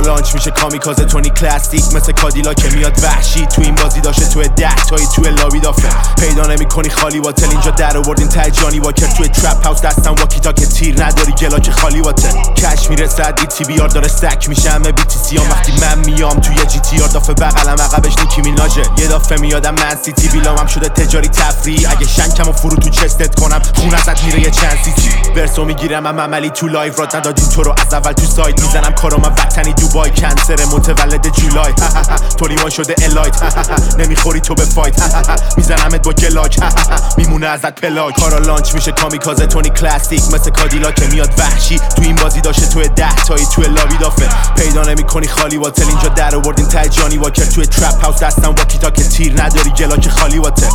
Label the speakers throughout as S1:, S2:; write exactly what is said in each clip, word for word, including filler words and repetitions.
S1: لانچ میشه کامیکازه تونی کلاسیک مثل کادیلا که میاد وحشی تو این بازی داشته تو ده تایی تو لابی دافه پیدا نمیکنی خالی واتل اینجا در آوردین ته جانی واکر توی ترپ هاوس دستم واکی تا که تیر نداری گلا که خالی واتل کش میرسه ادی تی بی آر داره سک میشه همه بی تی سی ام وقتی من میام توی جی تی آر دافه بغلم عقبش نیکی میناجه یه دافه میادم من سیتی بیلامم شده تجاری تفریح اگه شنکمو فرو تو چستت کنم خون ازت میره یه چند سیسی ورسو میگیرم هم عملی تو لایو رات ندادین تو رو از اول تو سایت میزنم کارو من وطنی دوبای کنسر متولد جولای تو لیوان شده الایت نمیخوری تو به فایت میزنمت با گلاک میمونه ازت پلاک کارا لانچ میشه کامیکازه تونی کلاسیک مثل کادیلا که میاد وحشی تو این بازی داشته تو ده تایی تو لابی دافه پیدا نمیکنی خالی واتل اینجا در آوردین ته جانی واکر توی ترپ هاوس دستم واکی تا که تیر نداری گلا که خالی واتل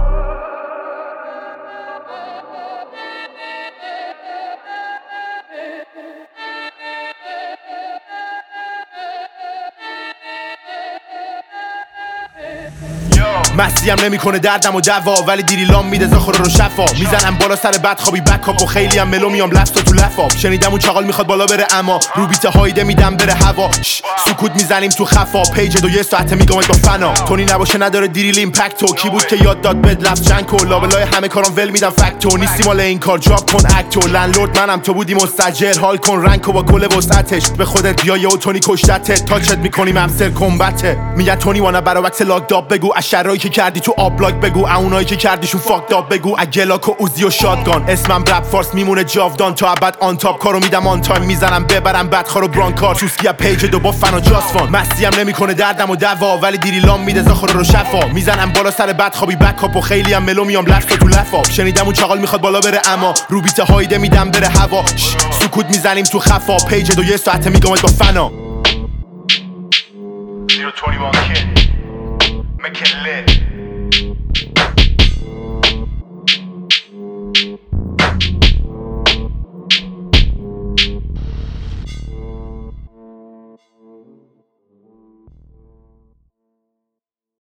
S1: مستی هم نمیکنه دردم و دوا ولی دیری لام میده زاخور رو شفا میزنم بالا سر بد خوابی بکاپ و خیلی هم ملو میام لفت تو لفاب شنیدم اون چاقال میخواد بالا بره اما رو بیت هایده میدم بره هوا سکوت میزنیم تو خفا پیج دو یه ساعته میگم با فنا تونی نباشه نداره دیریل ایمپکتو کی بود که یاد داد بد لفت چنکو لابلای همه کارام ول میدم فکتو نیستی مال این کار جاب کن اکتو لندلورد منم تو بودی مستاجر حال کن رنکو با کل وسعتش به خودت بیا یهو تونی کشتت تاچت میکنیم همسر کمبته میگن تونی وانا برا وقت لاک داب بگو اشرایی که کردی تو آبلاک بگو اونایی که کردیشون فاک داب بگو اگلاک و اوزی و شاتگان اسمم رپ فارس میمونه جاودان تا ابد آن تاپ کارو میدم آن تایم میزنم ببرم بدخارو برانکار چوسکی پیج دو با فنا جاسفان مستی هم نمیکنه دردم و دوا ولی دیری لام میده زاخور رو شفا میزنم بالا سر بد خوابی بکاپ و خیلی هم ملو میام لفت تو لفاب شنیدم اون چاقال میخواد بالا بره اما رو بیت هایده میدم بره هوا سکوت میزنیم تو خفا پیج دو یه ساعته میگم با فنا zero twenty-one kid making lit